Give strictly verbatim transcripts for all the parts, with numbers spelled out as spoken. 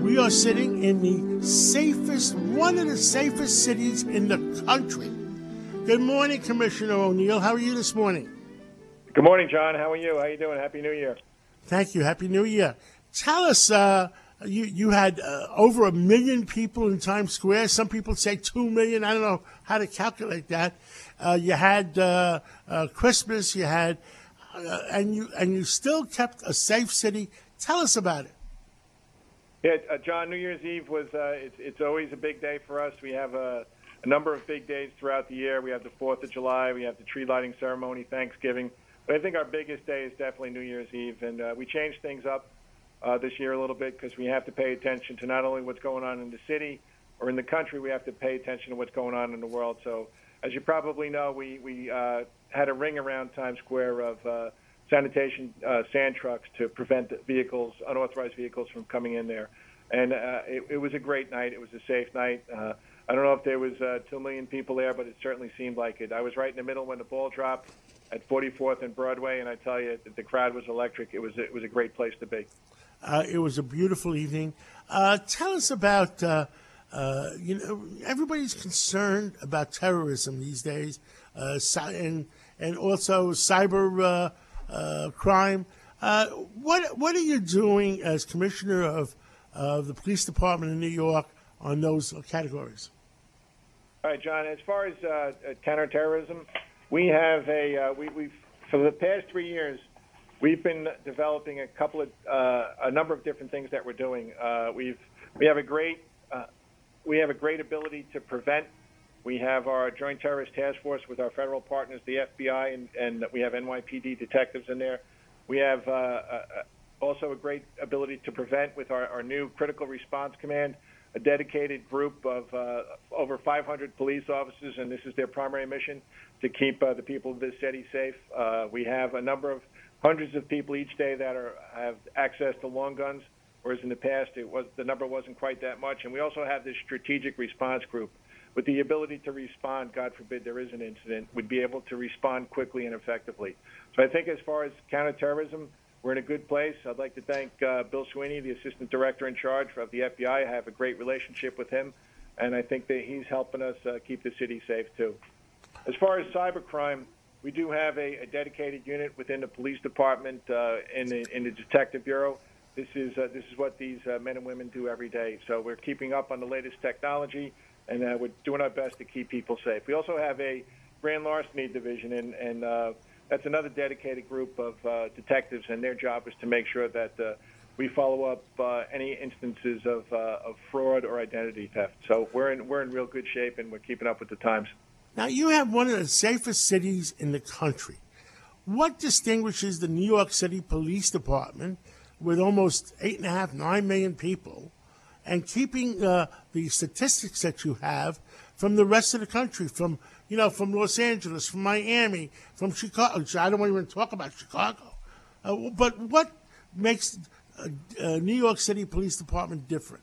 We are sitting in the safest, one of the safest cities in the country. Good morning, Commissioner O'Neill. How are you this morning? Good morning, John. How are you? How are you doing? Happy New Year. Thank you. Happy New Year. Tell us, uh, you, you had uh, over a million people in Times Square. Some people say two million. I don't know how to calculate that. Uh, you had uh, uh, Christmas. You had, uh, and you and you still kept a safe city. Tell us about it. Yeah, uh, John, New Year's Eve was, uh, it's, it's always a big day for us. We have a, a number of big days throughout the year. We have the fourth of July. We have the tree lighting ceremony, Thanksgiving. But I think our biggest day is definitely New Year's Eve. And uh, we changed things up uh, this year a little bit because we have to pay attention to not only what's going on in the city or in the country, we have to pay attention to what's going on in the world. So as you probably know, we, we uh, had a ring around Times Square of uh, sanitation uh, sand trucks to prevent vehicles, unauthorized vehicles from coming in there. And uh, it, it was a great night. It was a safe night. Uh, I don't know if there was uh, two million people there, but it certainly seemed like it. I was right in the middle when the ball dropped at forty-fourth and Broadway, and I tell you, the crowd was electric. It was, it was a great place to be. Uh, it was a beautiful evening. Uh, tell us about, uh, uh, you know, everybody's concerned about terrorism these days, uh, and, and also cyber uh, Uh, crime. Uh, what what are you doing as commissioner of of the police department in New York on those categories? All right, John. As far as uh, counterterrorism, we have a uh, we we've for the past three years we've been developing a couple of uh, a number of different things that we're doing. Uh, we've we have a great uh, we have a great ability to prevent. We have our Joint Terrorist Task Force with our federal partners, the F B I, and, and we have N Y P D detectives in there. We have uh, uh, also a great ability to prevent with our, our new Critical Response Command, a dedicated group of uh, over five hundred police officers, and this is their primary mission, to keep uh, the people of this city safe. Uh, we have a number of hundreds of people each day that are have access to long guns, whereas in the past it was the number wasn't quite that much. And we also have this strategic response group, with the ability to respond, God forbid there is an incident, would be able to respond quickly and effectively. So I think as far as counterterrorism, we're in a good place. I'd like to thank uh, Bill Sweeney, the Assistant Director in charge of the F B I. I have a great relationship with him, and I think that he's helping us uh, keep the city safe, too. As far as cybercrime, we do have a, a dedicated unit within the police department uh, in, the, in the Detective Bureau. This is, uh, this is what these uh, men and women do every day. So we're keeping up on the latest technology, and uh, we're doing our best to keep people safe. We also have a grand larceny division, and, and uh, that's another dedicated group of uh, detectives, and their job is to make sure that uh, we follow up uh, any instances of, uh, of fraud or identity theft. So we're in, we're in real good shape, and we're keeping up with the times. Now, you have one of the safest cities in the country. What distinguishes the New York City Police Department, with almost eight and a half, nine million people, and keeping uh, the statistics that you have from the rest of the country, from you know, from Los Angeles, from Miami, from Chicago? I don't want to even talk about Chicago. Uh, but what makes uh, uh, New York City Police Department different?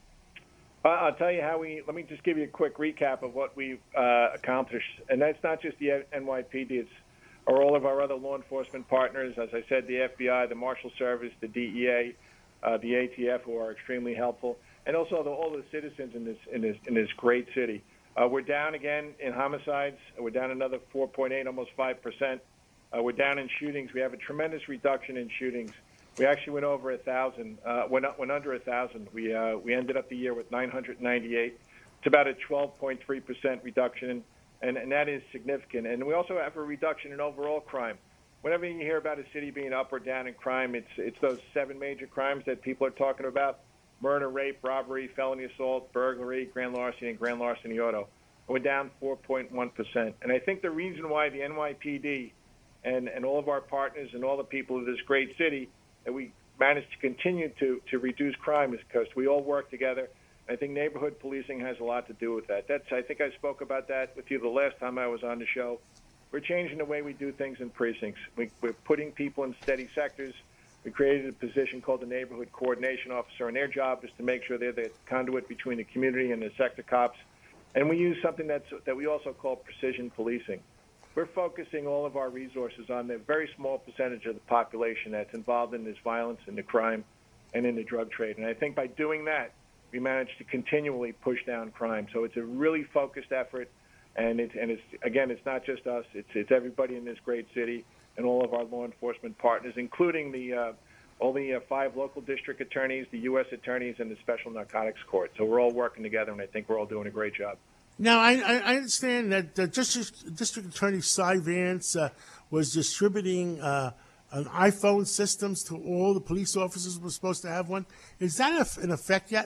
I'll tell you how we. Let me just give you a quick recap of what we've uh, accomplished, and that's not just the N Y P D. It's or all of our other law enforcement partners. As I said, the F B I, the Marshal Service, the D E A, uh, the A T F, who are extremely helpful, and also the, all the citizens in this in this in this great city. Uh, we're down again in homicides. We're down another four point eight, almost five percent. Uh, we're down in shootings. We have a tremendous reduction in shootings. We actually went over a thousand. Uh, went up, went under a thousand. We uh, we ended up the year with nine hundred ninety-eight. It's about a twelve point three percent reduction, and, and that is significant. And we also have a reduction in overall crime. Whenever you hear about a city being up or down in crime, it's it's those seven major crimes that people are talking about: murder, rape, robbery, felony assault, burglary, grand larceny, and grand larceny auto. We're down four point one percent. And I think the reason why the N Y P D and, and all of our partners and all the people of this great city that we managed to continue to, to reduce crime is because we all work together. I think neighborhood policing has a lot to do with that. That's I think I spoke about that with you the last time I was on the show. We're changing the way we do things in precincts. We, we're putting people in steady sectors. We created a position called the Neighborhood Coordination Officer, and their job is to make sure they're the conduit between the community and the sector cops. And we use something that's, that we also call precision policing. We're focusing all of our resources on the very small percentage of the population that's involved in this violence and the crime. and in the drug trade. And I think by doing that, we managed to continually push down crime. So it's a really focused effort, and it's and it's again, it's not just us; it's it's everybody in this great city and all of our law enforcement partners, including the uh, all the uh, five local district attorneys, the U S attorneys, and the Special Narcotics Court. So we're all working together, and I think we're all doing a great job. Now, I, I understand that uh, District, District Attorney Cy Vance uh, was distributing uh, an iPhone systems to all the police officers who were supposed to have one. Is that in effect yet?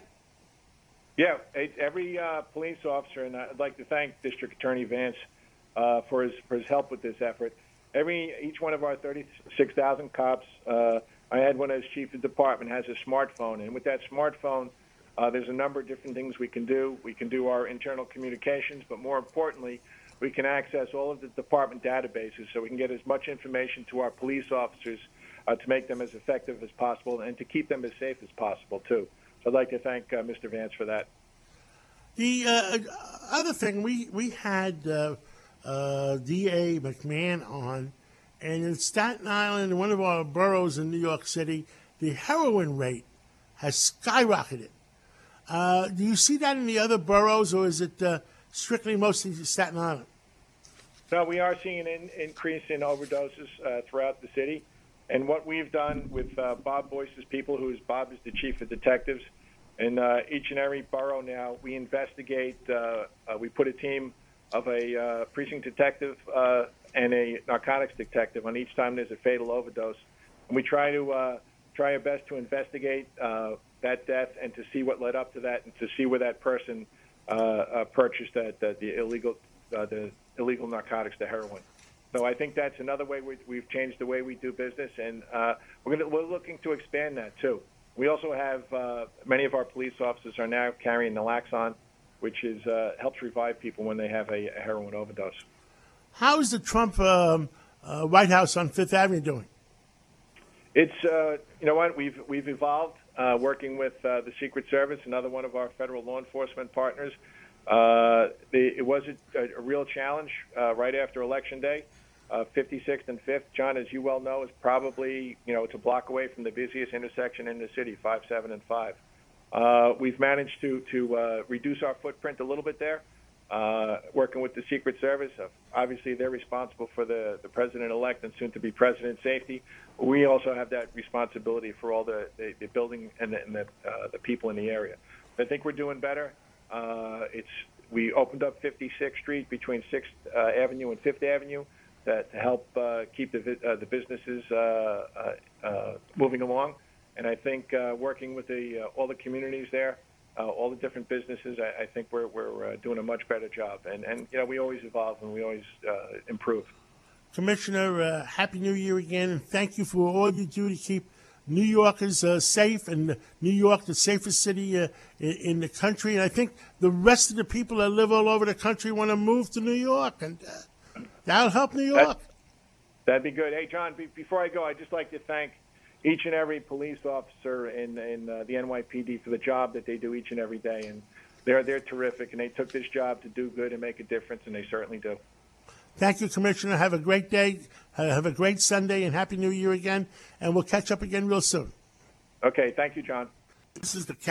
Yeah, every uh, police officer, and I'd like to thank District Attorney Vance uh, for his for his help with this effort. Every each one of our thirty-six thousand cops, uh, I had one as chief of department, has a smartphone, and with that smartphone, uh, there's a number of different things we can do. We can do our internal communications, but more importantly, we can access all of the department databases, so we can get as much information to our police officers uh, to make them as effective as possible and to keep them as safe as possible too. So I'd like to thank uh, Mister Vance for that. The uh, other thing, we we had uh, uh, D A McMahon on, and in Staten Island, one of our boroughs in New York City, the heroin rate has skyrocketed. Uh, do you see that in the other boroughs, or is it uh, strictly mostly Staten Island? No, we are seeing an in, increase in overdoses uh, throughout the city. And what we've done with uh, Bob Boyce's people, who is Bob is the chief of detectives, in uh, each and every borough now, we investigate. Uh, uh, we put a team of a uh, precinct detective uh, and a narcotics detective on each time there's a fatal overdose, and we try to uh, try our best to investigate uh, that death and to see what led up to that, and to see where that person uh, uh, purchased that, that the illegal uh, the illegal narcotics, the heroin. So I think that's another way we, we've changed the way we do business, and uh, we're, gonna, we're looking to expand that too. We also have uh, many of our police officers are now carrying naloxone, which is uh, helps revive people when they have a, a heroin overdose. How is the Trump um, uh, White House on Fifth Avenue doing? It's uh, you know what we've we've evolved uh, working with uh, the Secret Service, another one of our federal law enforcement partners. Uh, the, it was a, a real challenge uh, right after Election Day. Uh, fifty-sixth and fifth, John, as you well know, is probably, you know, it's a block away from the busiest intersection in the city, five, seven, and five. Uh, we've managed to, to uh, reduce our footprint a little bit there, uh, working with the Secret Service. Uh, obviously, they're responsible for the, the president-elect and soon-to-be president's safety. We also have that responsibility for all the, the, the building and, the, and the, uh, the people in the area. I think we're doing better. Uh, it's we opened up fifty-sixth Street between sixth uh, Avenue and fifth Avenue to, to help uh, keep the uh, the businesses uh, uh, uh, moving along. And I think uh, working with the uh, all the communities there, uh, all the different businesses, I, I think we're we're uh, doing a much better job. And and you know we always evolve and we always uh, improve. Commissioner, uh, Happy New Year again, and thank you for all you do to keep New Yorkers uh, safe, and New York the safest city uh, in, in the country. And I think the rest of the people that live all over the country want to move to New York, and uh, that'll help New York. That, that'd be good. Hey, John, be, before I go, I'd just like to thank each and every police officer in, in uh, the N Y P D for the job that they do each and every day. And they're, they're terrific, and they took this job to do good and make a difference, and they certainly do. Thank you, Commissioner. Have a great day. Have a great Sunday, and Happy New Year again. And we'll catch up again real soon. Okay. Thank you, John. This is the